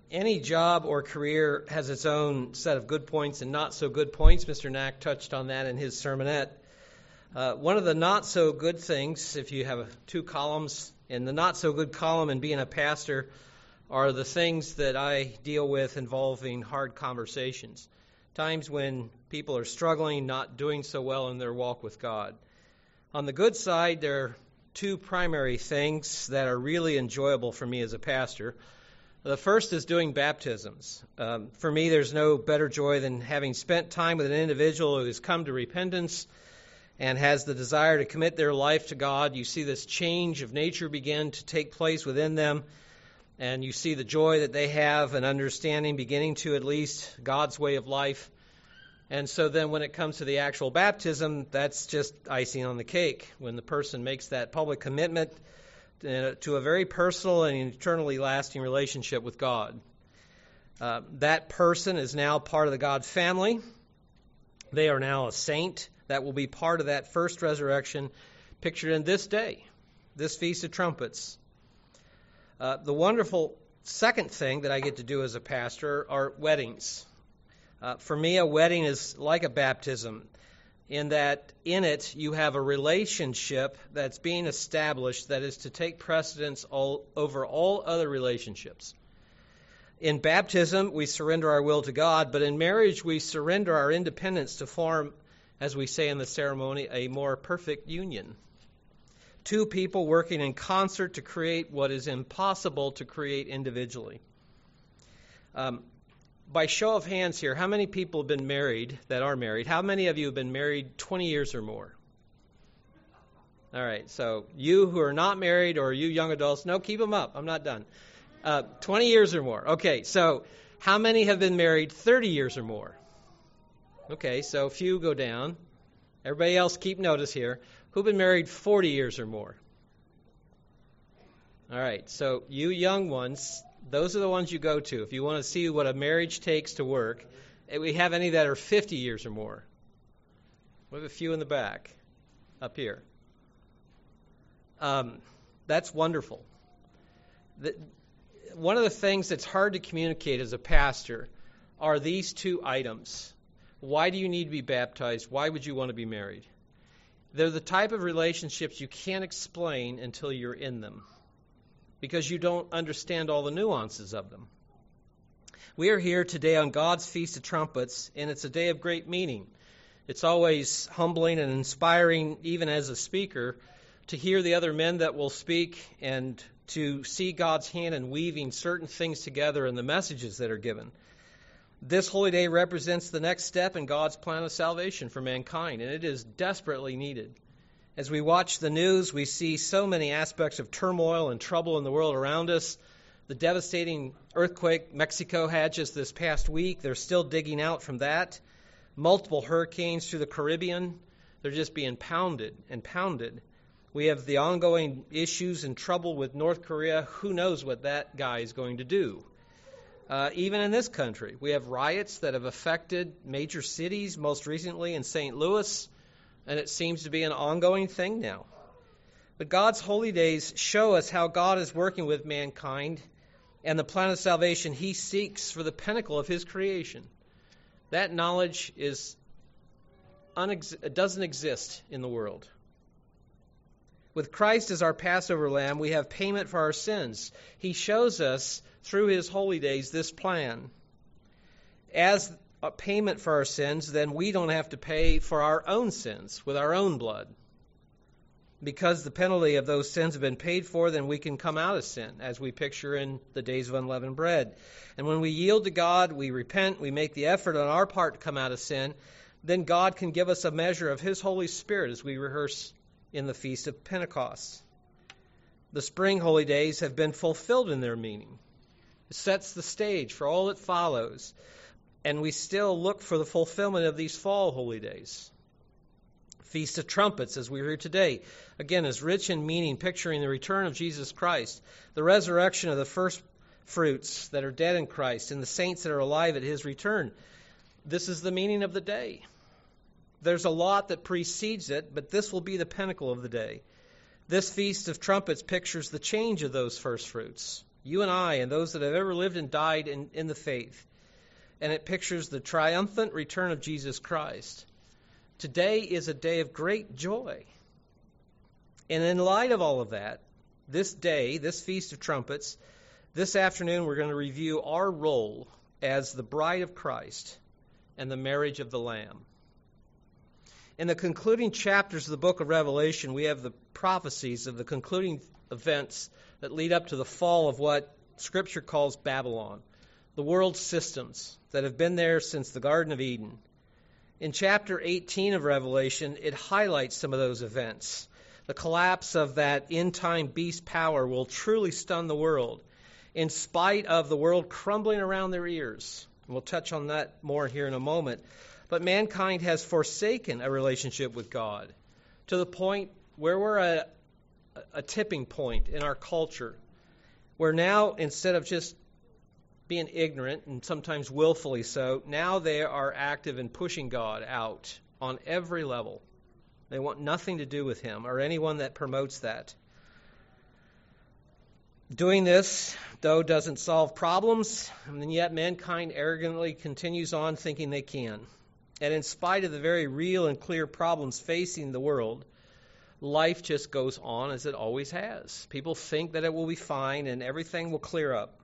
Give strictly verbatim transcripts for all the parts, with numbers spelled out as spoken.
any job or career has its own set of good points and not so good points. Mister Knack touched on that in his sermonette. Uh, one of the not so good things, if you have two columns, in the not so good column in being a pastor, are the things that I deal with involving hard conversations. Times when people are struggling, not doing so well in their walk with God. On the good side, there are two primary things that are really enjoyable for me as a pastor. The first is doing baptisms. Um, for me, there's no better joy than having spent time with an individual who has come to repentance and has the desire to commit their life to God. You see this change of nature begin to take place within them, and you see the joy that they have and understanding beginning to at least God's way of life. And so then when it comes to the actual baptism, that's just icing on the cake. When the person makes that public commitment to a very personal and eternally lasting relationship with God. Uh, that person is now part of the God family. They are now a saint that will be part of that first resurrection pictured in this day, this Feast of Trumpets. Uh, the wonderful second thing that I get to do as a pastor are weddings. Uh, for me, a wedding is like a baptism, in that in it you have a relationship that's being established that is to take precedence all, over all other relationships. In baptism, we surrender our will to God, but in marriage, we surrender our independence to form, as we say in the ceremony, a more perfect union. Two people working in concert to create what is impossible to create individually. Um, By show of hands here, how many people have been married, that are married? How many of you have been married twenty years or more? All right, so you who are not married, or you young adults, no, keep them up. I'm not done. Uh, twenty years or more. Okay, so how many have been married thirty years or more? Okay, so a few go down. Everybody else keep notice here. Who've been married forty years or more? All right, so you young ones, those are the ones you go to if you want to see what a marriage takes to work. We have any that are fifty years or more. We have a few in the back, up here. Um, that's wonderful. The, one of the things that's hard to communicate as a pastor are these two items. Why do you need to be baptized? Why would you want to be married? They're the type of relationships you can't explain until you're in them, because you don't understand all the nuances of them. We are here today on God's Feast of Trumpets, and it's a day of great meaning. It's always humbling and inspiring, even as a speaker, to hear the other men that will speak and to see God's hand in weaving certain things together in the messages that are given. This holy day represents the next step in God's plan of salvation for mankind, and it is desperately needed. As we watch the news, we see so many aspects of turmoil and trouble in the world around us. The devastating earthquake Mexico had just this past week, they're still digging out from that. Multiple hurricanes through the Caribbean, they're just being pounded and pounded. We have the ongoing issues and trouble with North Korea. Who knows what that guy is going to do? Uh, even in this country, we have riots that have affected major cities, most recently in Saint Louis. And it seems to be an ongoing thing now. But God's holy days show us how God is working with mankind and the plan of salvation He seeks for the pinnacle of His creation. That knowledge is unex- doesn't exist in the world. With Christ as our Passover lamb, we have payment for our sins. He shows us through His holy days this plan. As a payment for our sins, then we don't have to pay for our own sins with our own blood. Because the penalty of those sins have been paid for, then we can come out of sin, as we picture in the days of unleavened bread. And when we yield to God, we repent, we make the effort on our part to come out of sin, then God can give us a measure of His Holy Spirit as we rehearse in the Feast of Pentecost. The spring holy days have been fulfilled in their meaning. It sets the stage for all that follows. And we still look for the fulfillment of these fall holy days. Feast of Trumpets, as we heard today, again, is rich in meaning, picturing the return of Jesus Christ, the resurrection of the first fruits that are dead in Christ, and the saints that are alive at His return. This is the meaning of the day. There's a lot that precedes it, but this will be the pinnacle of the day. This Feast of Trumpets pictures the change of those first fruits. You and I and those that have ever lived and died in, in the faith. And it pictures the triumphant return of Jesus Christ. Today is a day of great joy. And in light of all of that, this day, this Feast of Trumpets, this afternoon we're going to review our role as the bride of Christ and the marriage of the Lamb. In the concluding chapters of the book of Revelation, we have the prophecies of the concluding events that lead up to the fall of what Scripture calls Babylon, the world systems that have been there since the Garden of Eden. In chapter eighteen of Revelation, it highlights some of those events. The collapse of that end-time beast power will truly stun the world, in spite of the world crumbling around their ears. And we'll touch on that more here in a moment. But mankind has forsaken a relationship with God to the point where we're at a tipping point in our culture, where now, instead of just being ignorant, and sometimes willfully so, now they are active in pushing God out on every level. They want nothing to do with him or anyone that promotes that. Doing this, though, doesn't solve problems, and yet mankind arrogantly continues on thinking they can. And in spite of the very real and clear problems facing the world, life just goes on as it always has. People think that it will be fine and everything will clear up.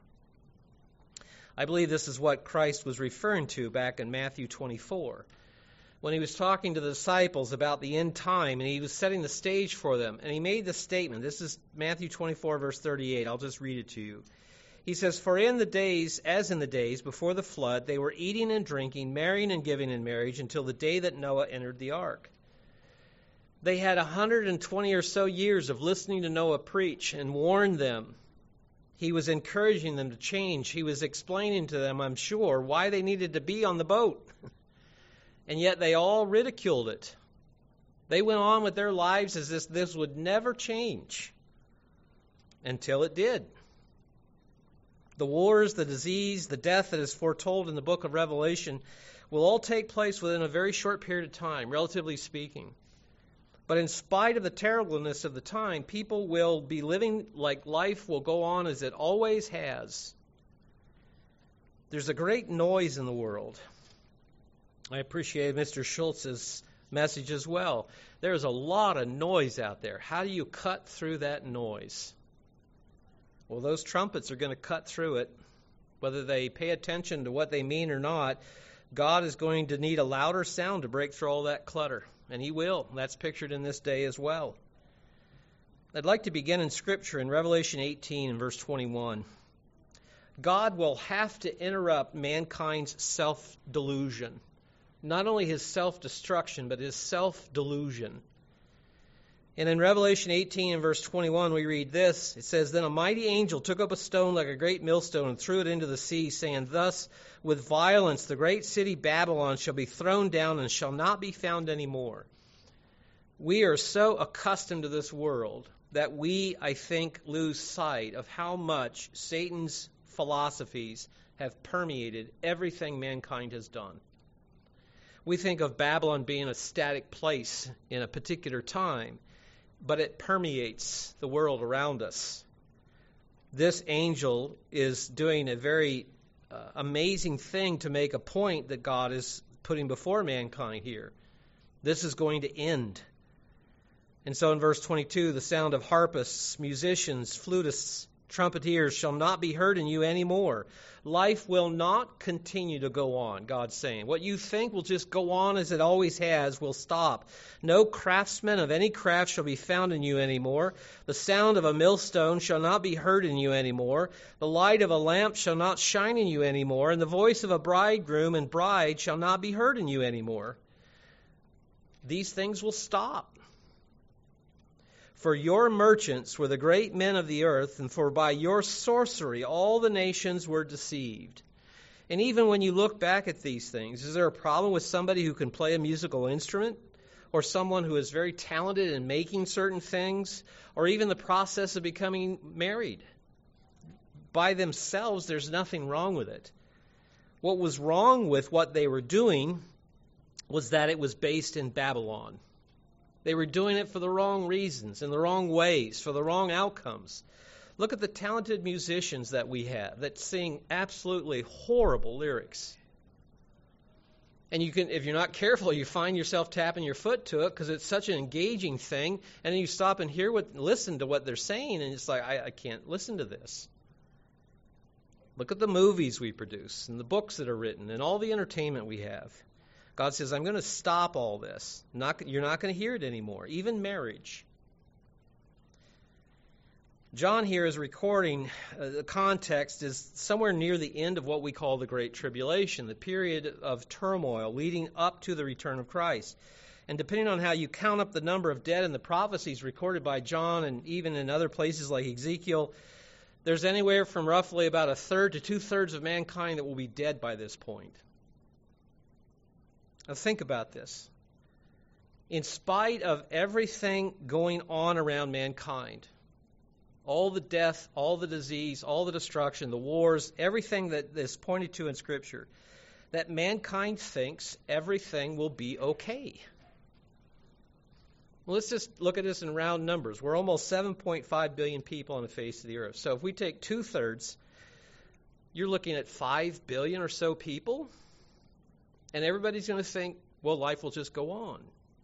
I believe this is what Christ was referring to back in Matthew twenty-four, when he was talking to the disciples about the end time, and he was setting the stage for them. And he made the statement. This is Matthew twenty-four, verse thirty-eight. I'll just read it to you. He says, "For in the days, as in the days before the flood, they were eating and drinking, marrying and giving in marriage, until the day that Noah entered the ark." They had one hundred twenty or so years of listening to Noah preach and warn them. He was encouraging them to change. He was explaining to them, I'm sure, why they needed to be on the boat. And yet they all ridiculed it. They went on with their lives as if this would never change, until it did. The wars, the disease, the death that is foretold in the book of Revelation will all take place within a very short period of time, relatively speaking. But in spite of the terribleness of the time, people will be living like life will go on as it always has. There's a great noise in the world. I appreciate Mister Schultz's message as well. There's a lot of noise out there. How do you cut through that noise? Well, those trumpets are going to cut through it. Whether they pay attention to what they mean or not, God is going to need a louder sound to break through all that clutter. And he will. That's pictured in this day as well. I'd like to begin in Scripture in Revelation eighteen and verse twenty-one. God will have to interrupt mankind's self-delusion. Not only his self-destruction, but his self-delusion. And in Revelation eighteen and verse twenty-one, we read this. It says, "Then a mighty angel took up a stone like a great millstone and threw it into the sea, saying, Thus with violence the great city Babylon shall be thrown down and shall not be found any more." We are so accustomed to this world that we, I think, lose sight of how much Satan's philosophies have permeated everything mankind has done. We think of Babylon being a static place in a particular time, but it permeates the world around us. This angel is doing a very uh, amazing thing to make a point that God is putting before mankind here. This is going to end. And so in verse twenty-two, the sound of harpists, musicians, flutists, trumpeters shall not be heard in you anymore. Life will not continue to go on, God's saying. What you think will just go on as it always has will stop. No craftsman of any craft shall be found in you anymore. The sound of a millstone shall not be heard in you anymore. The light of a lamp shall not shine in you anymore. And the voice of a bridegroom and bride shall not be heard in you anymore. These things will stop. For your merchants were the great men of the earth, and for by your sorcery all the nations were deceived. And even when you look back at these things, is there a problem with somebody who can play a musical instrument? Or someone who is very talented in making certain things? Or even the process of becoming married? By themselves, there's nothing wrong with it. What was wrong with what they were doing was that it was based in Babylon. They were doing it for the wrong reasons, in the wrong ways, for the wrong outcomes. Look at the talented musicians that we have that sing absolutely horrible lyrics. And you can, if you're not careful, you find yourself tapping your foot to it because it's such an engaging thing. And then you stop and hear what, listen to what they're saying, and it's like, I, I can't listen to this. Look at the movies we produce and the books that are written and all the entertainment we have. God says, I'm going to stop all this. Not, you're not going to hear it anymore, even marriage. John here is recording, uh, the context is somewhere near the end of what we call the Great Tribulation, the period of turmoil leading up to the return of Christ. And depending on how you count up the number of dead in the prophecies recorded by John and even in other places like Ezekiel, there's anywhere from roughly about a third to two-thirds of mankind that will be dead by this point. Now think about this. In spite of everything going on around mankind, all the death, all the disease, all the destruction, the wars, everything that is pointed to in Scripture, that mankind thinks everything will be okay. Well, let's just look at this in round numbers. We're almost seven point five billion people on the face of the earth. So if we take two-thirds, you're looking at five billion or so people, and everybody's going to think, well, life will just go on.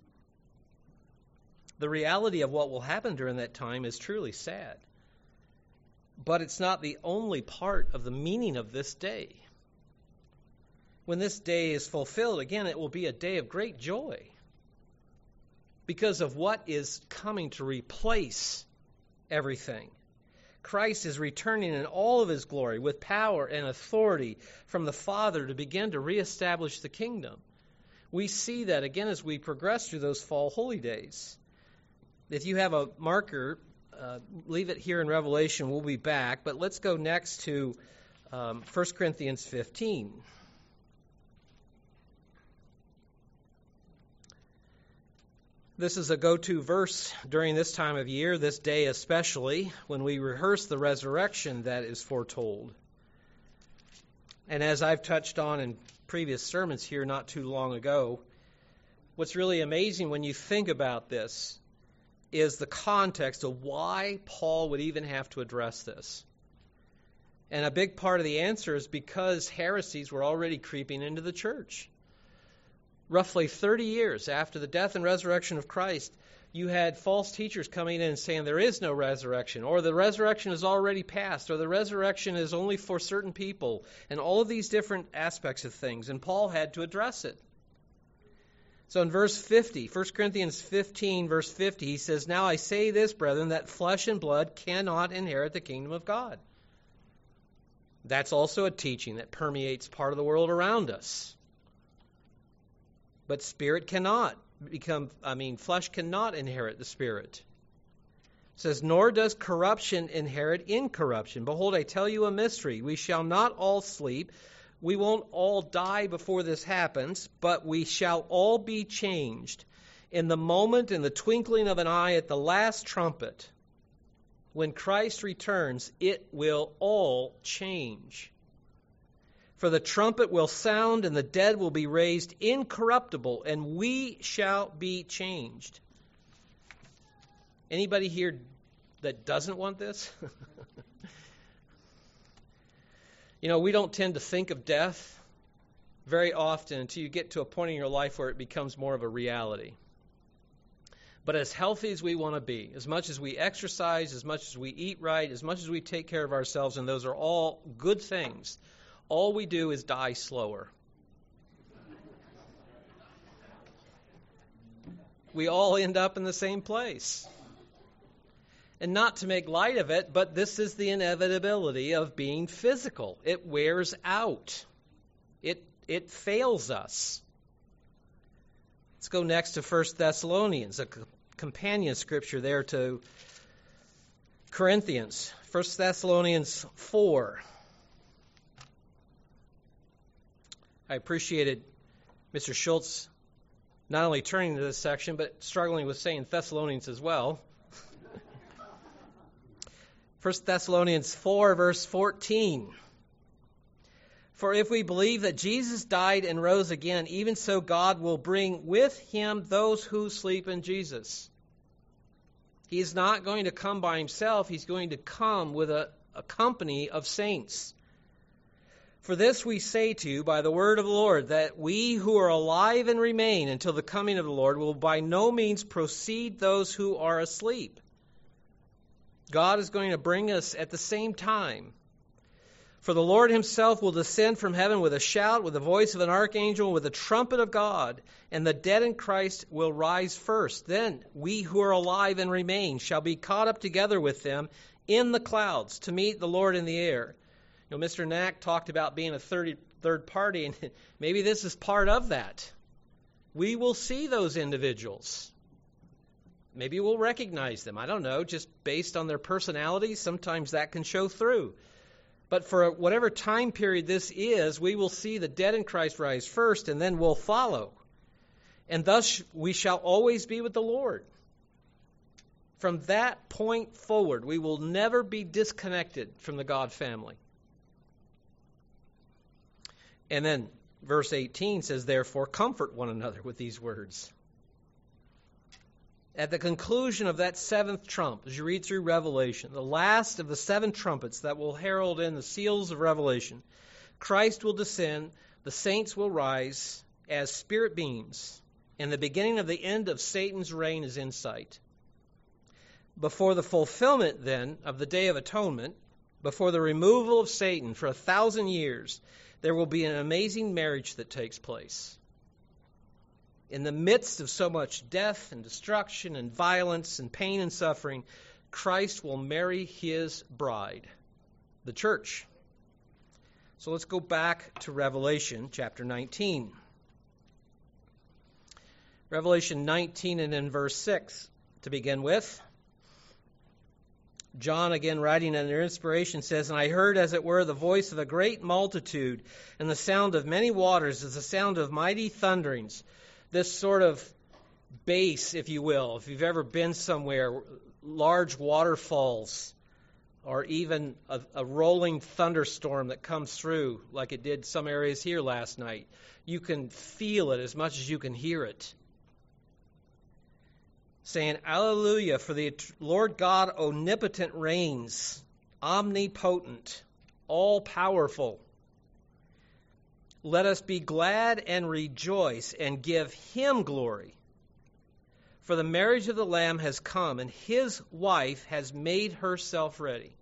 The reality of what will happen during that time is truly sad. But it's not the only part of the meaning of this day. When this day is fulfilled, again, it will be a day of great joy because of what is coming to replace everything. Christ is returning in all of his glory with power and authority from the Father to begin to reestablish the kingdom. We see that again as we progress through those fall holy days. If you have a marker, uh, leave it here in Revelation. We'll be back. But let's go next to um, First Corinthians fifteen. This is a go-to verse during this time of year, this day especially, when we rehearse the resurrection that is foretold. And as I've touched on in previous sermons here not too long ago, what's really amazing when you think about this is the context of why Paul would even have to address this. And a big part of the answer is because heresies were already creeping into the church. Roughly thirty years after the death and resurrection of Christ, you had false teachers coming in and saying there is no resurrection, or the resurrection is already past, or the resurrection is only for certain people, and all of these different aspects of things. And Paul had to address it. So in verse fifty, First Corinthians fifteen, verse fifty, he says, "Now I say this, brethren, that flesh and blood cannot inherit the kingdom of God." That's also a teaching that permeates part of the world around us. But spirit cannot become, I mean, flesh cannot inherit the spirit. It says, "Nor does corruption inherit incorruption. Behold, I tell you a mystery. We shall not all sleep. We won't all die before this happens, but we shall all be changed in the moment, in the twinkling of an eye, at the last trumpet. When Christ returns, it will all change. For the trumpet will sound, and the dead will be raised incorruptible, and we shall be changed." Anybody here that doesn't want this? You know, we don't tend to think of death very often until you get to a point in your life where it becomes more of a reality. But as healthy as we want to be, as much as we exercise, as much as we eat right, as much as we take care of ourselves, and those are all good things, all we do is die slower. We all end up in the same place. And not to make light of it, but this is the inevitability of being physical. It wears out. It it fails us. Let's go next to First Thessalonians, a companion scripture there to Corinthians. First Thessalonians four. I appreciated Mister Schultz not only turning to this section, but struggling with saying Thessalonians as well. First Thessalonians four, verse fourteen. "For if we believe that Jesus died and rose again, even so God will bring with him those who sleep in Jesus." He is not going to come by himself. He's going to come with a, a company of saints. For this we say to you by the word of the Lord, that we who are alive and remain until the coming of the Lord will by no means precede those who are asleep. God is going to bring us at the same time. For the Lord himself will descend from heaven with a shout, with the voice of an archangel, with the trumpet of God, and the dead in Christ will rise first. Then we who are alive and remain shall be caught up together with them in the clouds to meet the Lord in the air. You know, Mister Knack talked about being a third, third party, and maybe this is part of that. We will see those individuals. Maybe we'll recognize them. I don't know, just based on their personalities, sometimes that can show through. But for whatever time period this is, we will see the dead in Christ rise first, and then we'll follow. And thus we shall always be with the Lord. From that point forward, we will never be disconnected from the God family. And then verse eighteen says, therefore, comfort one another with these words. At the conclusion of that seventh trump, as you read through Revelation, the last of the seven trumpets that will herald in the seals of Revelation, Christ will descend, the saints will rise as spirit beings, and the beginning of the end of Satan's reign is in sight. Before the fulfillment, then, of the Day of Atonement, before the removal of Satan for a thousand years, there will be an amazing marriage that takes place. In the midst of so much death and destruction and violence and pain and suffering, Christ will marry his bride, the church. So let's go back to Revelation chapter nineteen. Revelation nineteen and in verse six to begin with. John, again writing under inspiration, says, and I heard, as it were, the voice of a great multitude, and the sound of many waters as the sound of mighty thunderings. This sort of bass, if you will, if you've ever been somewhere, large waterfalls, or even a, a rolling thunderstorm that comes through, like it did some areas here last night, you can feel it as much as you can hear it. Saying, Alleluia, for the Lord God omnipotent reigns, omnipotent, all-powerful. Let us be glad and rejoice and give him glory. For the marriage of the Lamb has come, and his wife has made herself ready.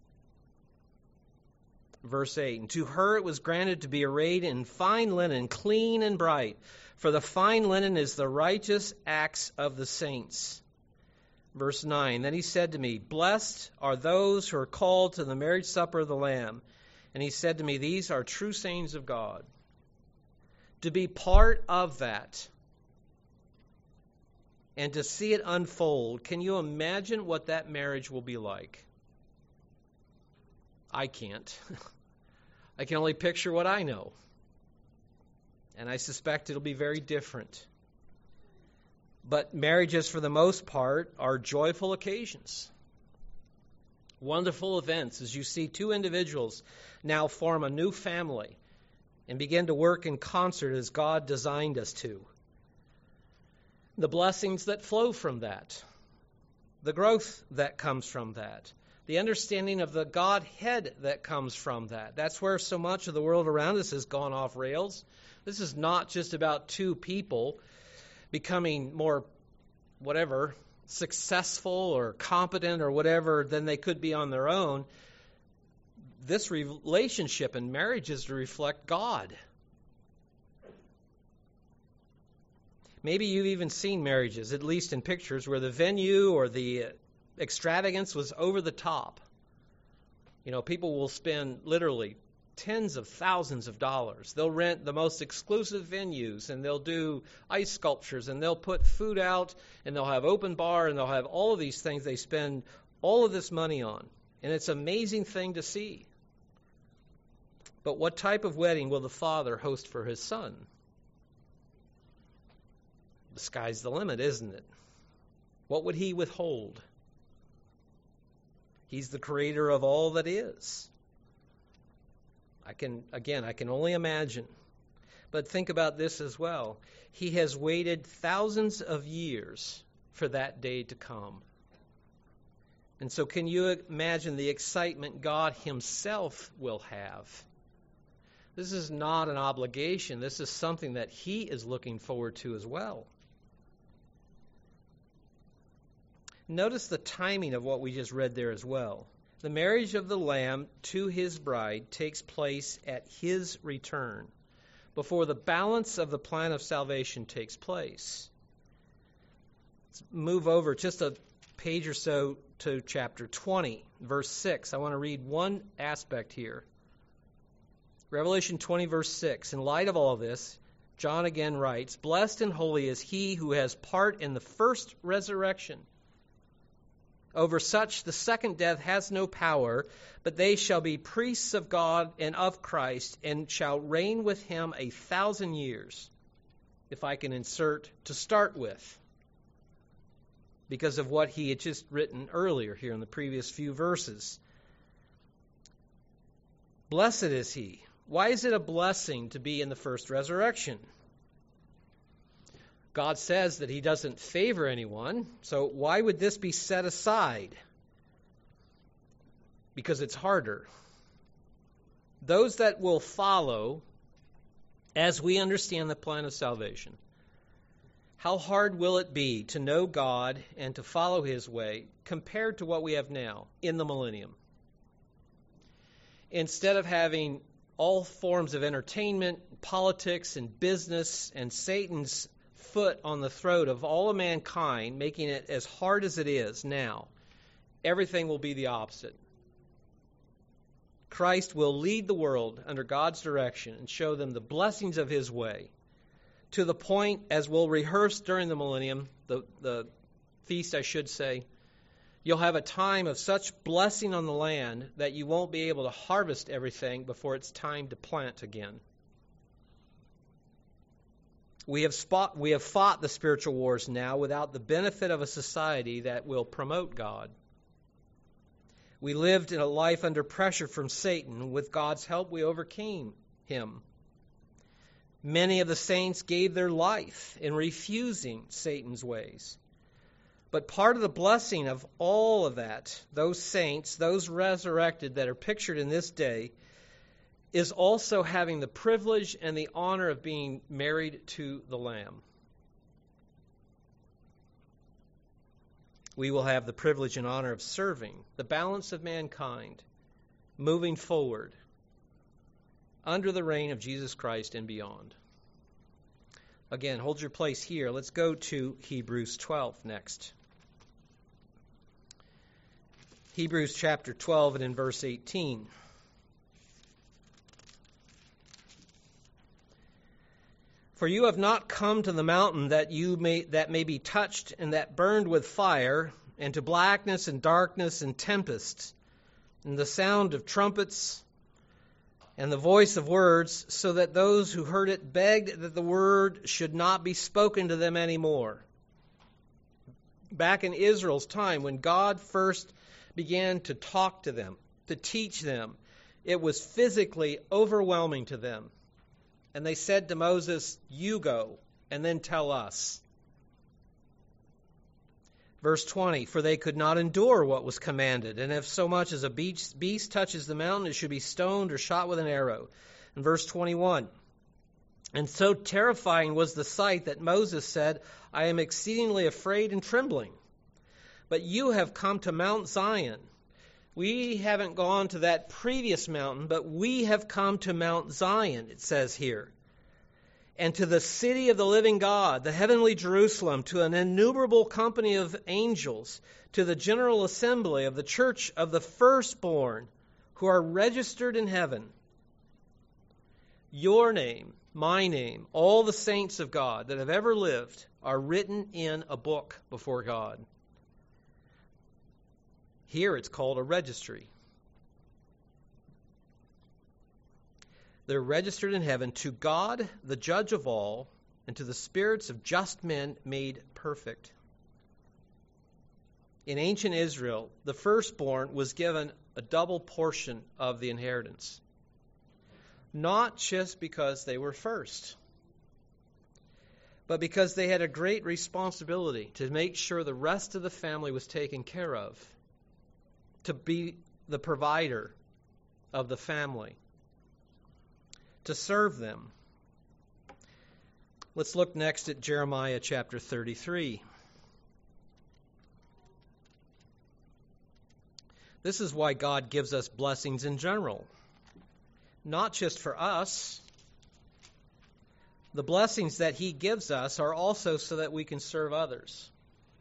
Verse eight, and to her it was granted to be arrayed in fine linen, clean and bright, for the fine linen is the righteous acts of the saints. Verse nine, then he said to me, blessed are those who are called to the marriage supper of the Lamb. And he said to me, these are true sayings of God. To be part of that and to see it unfold, can you imagine what that marriage will be like? I can't. I can only picture what I know. And I suspect it'll be very different. But marriages, for the most part, are joyful occasions. Wonderful events as you see two individuals now form a new family and begin to work in concert as God designed us to. The blessings that flow from that, the growth that comes from that, the understanding of the Godhead that comes from that. That's where so much of the world around us has gone off rails. This is not just about two people becoming more, whatever, successful or competent or whatever than they could be on their own. This relationship and marriage is to reflect God. Maybe you've even seen marriages, at least in pictures, where the venue or the extravagance was over the top. You know, people will spend literally tens of thousands of dollars. They'll rent the most exclusive venues, and they'll do ice sculptures, and they'll put food out, and they'll have open bar, and they'll have all of these things they spend all of this money on. And it's an amazing thing to see. But what type of wedding will the father host for his son? The sky's the limit, isn't it? What would he withhold? He's the creator of all that is. I can, again, I can only imagine. But think about this as well. He has waited thousands of years for that day to come. And so can you imagine the excitement God himself will have? This is not an obligation. This is something that he is looking forward to as well. Notice the timing of what we just read there as well. The marriage of the Lamb to his bride takes place at his return, before the balance of the plan of salvation takes place. Let's move over just a page or so to chapter twenty, verse six. I want to read one aspect here. Revelation twenty, verse six. In light of all this, John again writes, "Blessed and holy is he who has part in the first resurrection. Over such the second death has no power, but they shall be priests of God and of Christ, and shall reign with him a thousand years." If I can insert to start with, because of what he had just written earlier here in the previous few verses. Blessed is he. Why is it a blessing to be in the first resurrection? God says that he doesn't favor anyone, so why would this be set aside? Because it's harder. Those that will follow, as we understand the plan of salvation, how hard will it be to know God and to follow his way compared to what we have now in the millennium? Instead of having all forms of entertainment, politics, and business, and Satan's foot on the throat of all of mankind, making it as hard as it is now, everything will be the opposite. Christ will lead the world under God's direction and show them the blessings of his way, to the point, as we'll rehearse during the millennium, the, the feast I should say, you'll have a time of such blessing on the land that you won't be able to harvest everything before it's time to plant again. We have, spot, we have fought the spiritual wars now without the benefit of a society that will promote God. We lived in a life under pressure from Satan. With God's help, we overcame him. Many of the saints gave their life in refusing Satan's ways. But part of the blessing of all of that, those saints, those resurrected that are pictured in this day, is also having the privilege and the honor of being married to the Lamb. We will have the privilege and honor of serving the balance of mankind, moving forward under the reign of Jesus Christ and beyond. Again, hold your place here. Let's go to Hebrews twelve next. Hebrews chapter twelve and in verse eighteen. For you have not come to the mountain that you may that may be touched and that burned with fire, and to blackness and darkness and tempests, and the sound of trumpets and the voice of words, so that those who heard it begged that the word should not be spoken to them anymore. Back in Israel's time, when God first began to talk to them, to teach them, it was physically overwhelming to them. And they said to Moses, "You go, and then tell us." Verse twenty, for they could not endure what was commanded, and if so much as a beast, beast touches the mountain, it should be stoned or shot with an arrow. And verse twenty-one, and so terrifying was the sight that Moses said, "I am exceedingly afraid and trembling." But you have come to Mount Zion. We haven't gone to that previous mountain, but we have come to Mount Zion, it says here. And to the city of the living God, the heavenly Jerusalem, to an innumerable company of angels, to the general assembly of the church of the firstborn who are registered in heaven. Your name, my name, all the saints of God that have ever lived are written in a book before God. Here it's called a registry. They're registered in heaven to God, the judge of all, and to the spirits of just men made perfect. In ancient Israel, the firstborn was given a double portion of the inheritance. Not just because they were first, but because they had a great responsibility to make sure the rest of the family was taken care of. to be the provider of the family, to serve them. Let's look next at Jeremiah chapter thirty-three. This is why God gives us blessings in general, not just for us. The blessings that He gives us are also so that we can serve others.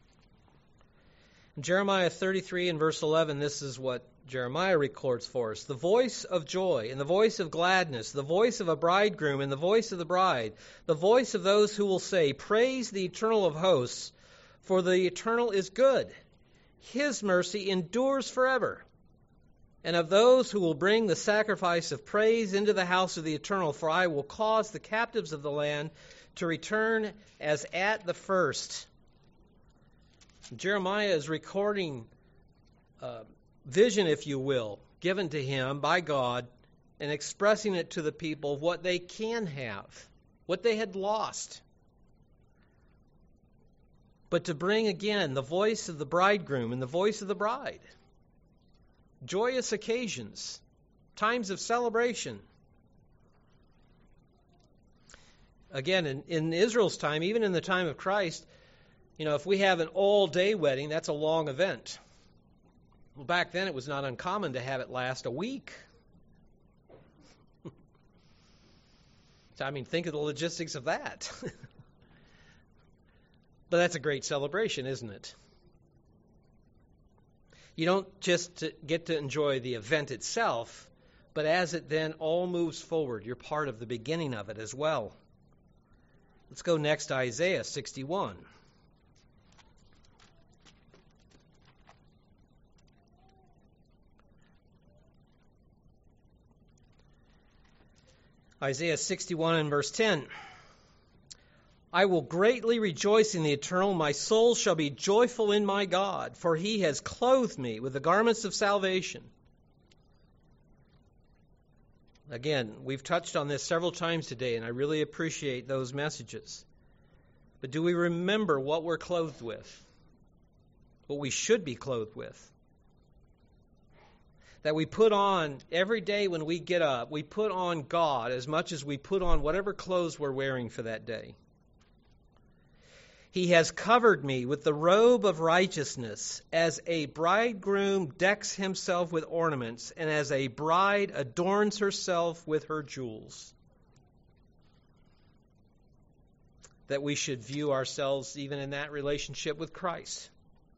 In Jeremiah thirty-three and verse eleven, this is what Jeremiah records for us. The voice of joy and the voice of gladness, the voice of a bridegroom and the voice of the bride, the voice of those who will say, praise the Eternal of hosts, for the Eternal is good. His mercy endures forever. And of those who will bring the sacrifice of praise into the house of the Eternal, for I will cause the captives of the land to return as at the first. Jeremiah is recording uh, vision, if you will, given to him by God and expressing it to the people of what they can have, what they had lost. But to bring again the voice of the bridegroom and the voice of the bride. Joyous occasions, times of celebration. Again, in, in Israel's time, even in the time of Christ, you know, if we have an all-day wedding, that's a long event. Well, back then it was not uncommon to have it last a week. So, I mean, think of the logistics of that. But that's a great celebration, isn't it? You don't just get to enjoy the event itself, but as it then all moves forward, you're part of the beginning of it as well. Let's go next to Isaiah sixty-one. Isaiah sixty-one and verse ten. I will greatly rejoice in the Eternal. My soul shall be joyful in my God, for He has clothed me with the garments of salvation. Again, we've touched on this several times today, and I really appreciate those messages. But do we remember what we're clothed with? What we should be clothed with? That we put on every day when we get up, we put on God as much as we put on whatever clothes we're wearing for that day. He has covered me with the robe of righteousness, as a bridegroom decks himself with ornaments, and as a bride adorns herself with her jewels. That we should view ourselves even in that relationship with Christ.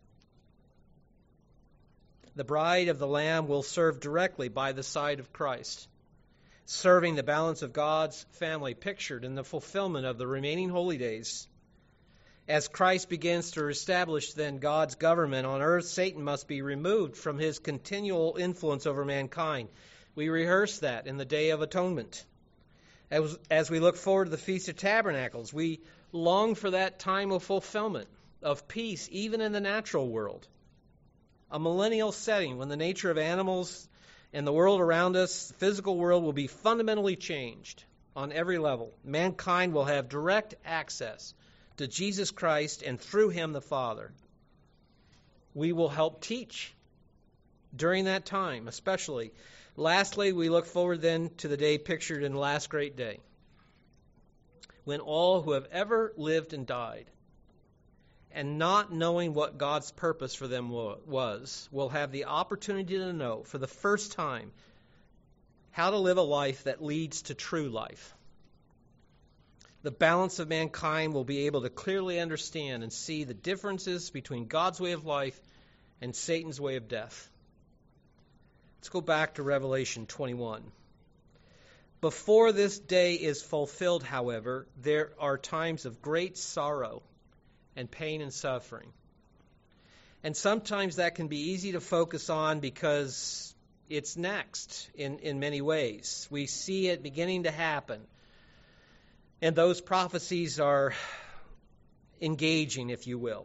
The bride of the Lamb will serve directly by the side of Christ, serving the balance of God's family pictured in the fulfillment of the remaining holy days. As Christ begins to establish then God's government on earth, Satan must be removed from his continual influence over mankind. We rehearse that in the Day of Atonement. As, as we look forward to the Feast of Tabernacles, we long for that time of fulfillment, of peace, even in the natural world. A millennial setting when the nature of animals and the world around us, the physical world, will be fundamentally changed on every level. Mankind will have direct access to Jesus Christ and through Him the Father. We will help teach during that time, especially. Lastly, we look forward then to the day pictured in the last great day, when all who have ever lived and died, and not knowing what God's purpose for them was, will have the opportunity to know for the first time how to live a life that leads to true life. The balance of mankind will be able to clearly understand and see the differences between God's way of life and Satan's way of death. Let's go back to Revelation twenty-one. Before this day is fulfilled, however, there are times of great sorrow and pain and suffering. And sometimes that can be easy to focus on because it's next in, in many ways. We see it beginning to happen. And those prophecies are engaging, if you will.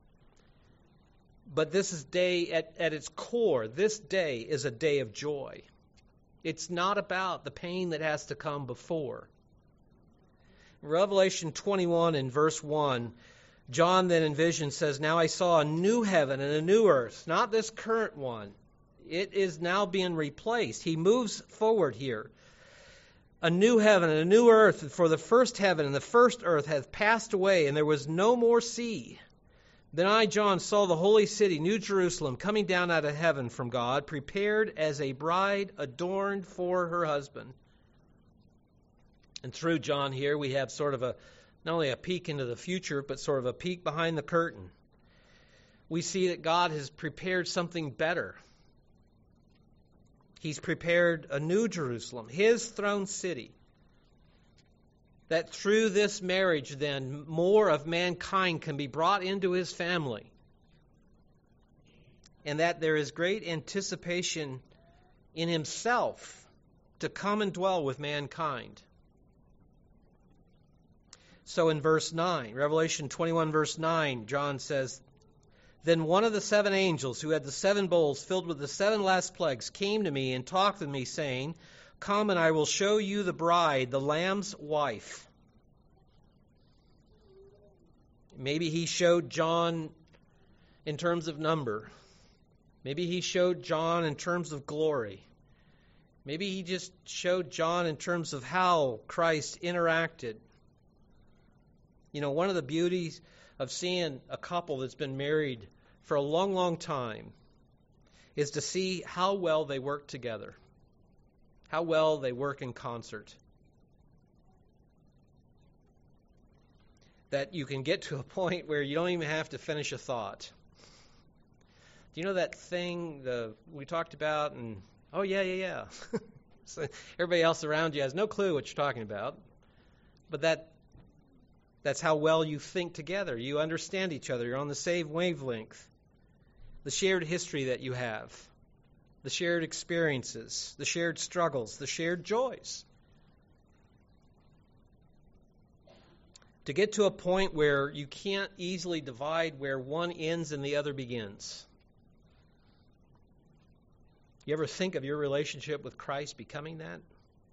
But this is day, at, at its core, this day is a day of joy. It's not about the pain that has to come before. Revelation twenty-one and verse one, John then in vision says, Now I saw a new heaven and a new earth, not this current one, It is now being replaced. He moves forward here. A new heaven and a new earth, for the first heaven and the first earth hath passed away, and there was no more sea. Then I, John, saw the holy city, New Jerusalem, coming down out of heaven from God, prepared as a bride adorned for her husband. And through John here, we have sort of a, not only a peek into the future, but sort of a peek behind the curtain. We see that God has prepared something better. He's prepared a new Jerusalem, his throne city. That through this marriage, then, more of mankind can be brought into his family. And that there is great anticipation in himself to come and dwell with mankind. So in verse nine, Revelation twenty-one, verse nine, John says, Then one of the seven angels who had the seven bowls filled with the seven last plagues came to me and talked with me, saying, Come and I will show you the bride, the Lamb's wife. Maybe he showed John in terms of number. Maybe he showed John in terms of glory. Maybe he just showed John in terms of how Christ interacted. You know, one of the beauties of seeing a couple that's been married for a long, long time is to see how well they work together, how well they work in concert. That you can get to a point where you don't even have to finish a thought. Do you know that thing the we talked about? And oh, yeah, yeah, yeah. So everybody else around you has no clue what you're talking about. But that that's how well you think together. You understand each other. You're on the same wavelength. The shared history that you have. The shared experiences. The shared struggles. The shared joys. To get to a point where you can't easily divide where one ends and the other begins. You ever think of your relationship with Christ becoming that?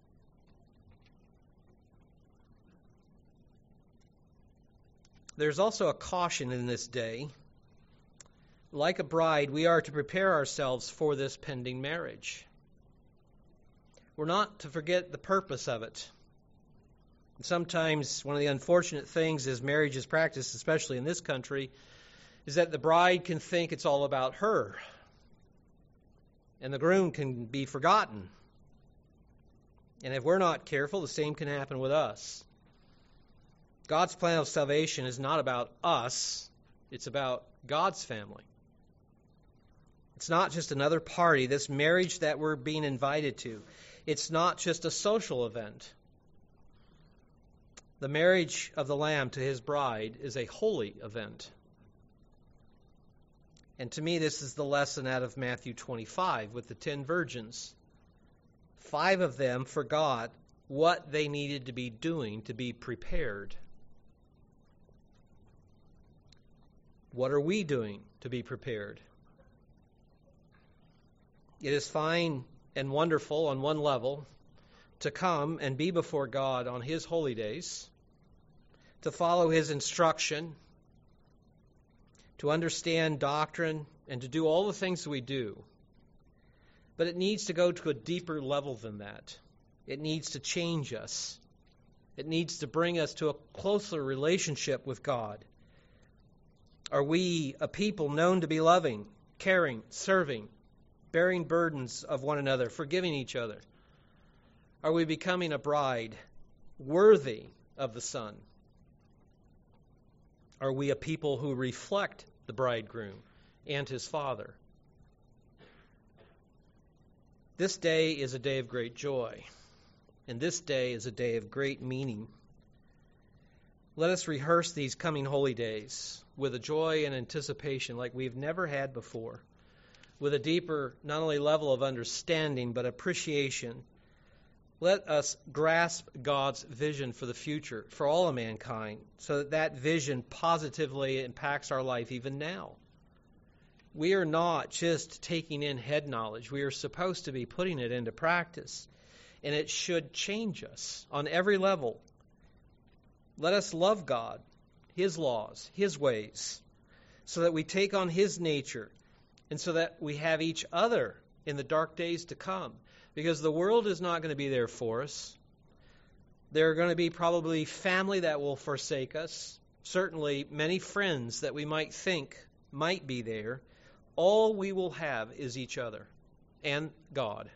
There's also a caution in this day. Like a bride, we are to prepare ourselves for this pending marriage. We're not to forget the purpose of it. And sometimes one of the unfortunate things as marriage is practiced, especially in this country, is that the bride can think it's all about her. And the groom can be forgotten. And if we're not careful, the same can happen with us. God's plan of salvation is not about us. It's about God's family. It's not just another party, this marriage that we're being invited to. It's not just a social event. The marriage of the Lamb to his bride is a holy event. And to me, this is the lesson out of Matthew twenty-five with the ten virgins. Five of them forgot what they needed to be doing to be prepared. What are we doing to be prepared? It is fine and wonderful on one level to come and be before God on his holy days, to follow his instruction, to understand doctrine, and to do all the things that we do. But it needs to go to a deeper level than that. It needs to change us. It needs to bring us to a closer relationship with God. Are we a people known to be loving, caring, serving, bearing burdens of one another, forgiving each other? Are we becoming a bride worthy of the Son? Are we a people who reflect the bridegroom and his Father? This day is a day of great joy, and this day is a day of great meaning. Let us rehearse these coming holy days with a joy and anticipation like we've never had before, with a deeper, not only level of understanding, but appreciation. Let us grasp God's vision for the future, for all of mankind, so that that vision positively impacts our life even now. We are not just taking in head knowledge. We are supposed to be putting it into practice, and it should change us on every level. Let us love God, his laws, his ways, so that we take on his nature, and so that we have each other in the dark days to come, because the world is not going to be there for us. There are going to be probably family that will forsake us, certainly many friends that we might think might be there. All we will have is each other and God.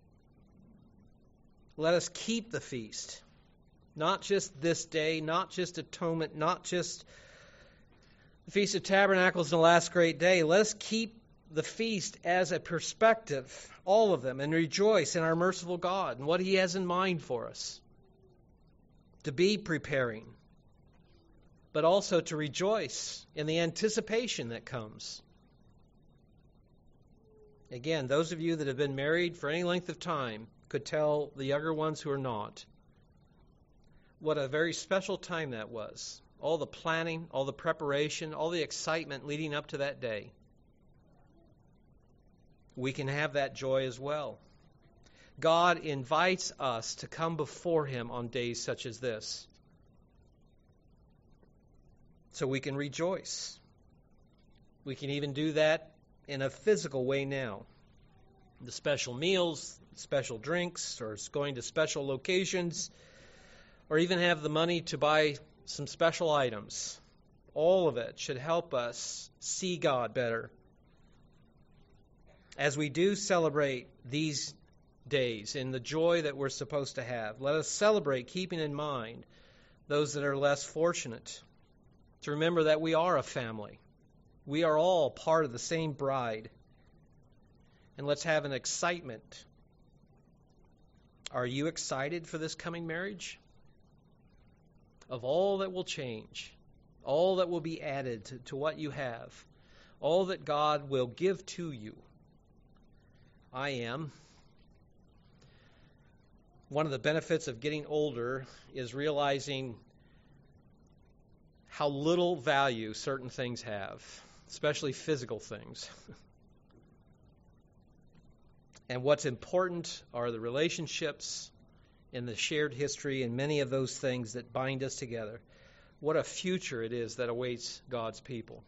Let us keep the feast, not just this day, not just atonement, not just the Feast of Tabernacles and the last great day. Let us keep the feast as a perspective, all of them, and rejoice in our merciful God and what He has in mind for us. To be preparing, but also to rejoice in the anticipation that comes. Again, those of you that have been married for any length of time could tell the younger ones who are not what a very special time that was. All the planning, all the preparation, all the excitement leading up to that day. We can have that joy as well. God invites us to come before Him on days such as this, so we can rejoice. We can even do that in a physical way now. The special meals, special drinks, or going to special locations, or even have the money to buy some special items. All of it should help us see God better. As we do celebrate these days in the joy that we're supposed to have, let us celebrate keeping in mind those that are less fortunate. To remember that we are a family. We are all part of the same bride. And let's have an excitement. Are you excited for this coming marriage? Of all that will change, all that will be added to, to what you have, all that God will give to you. I am. One of the benefits of getting older is realizing how little value certain things have, especially physical things. And what's important are the relationships and the shared history and many of those things that bind us together. What a future it is that awaits God's people.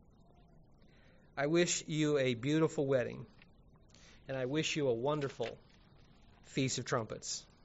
I wish you a beautiful wedding, and I wish you a wonderful Feast of Trumpets.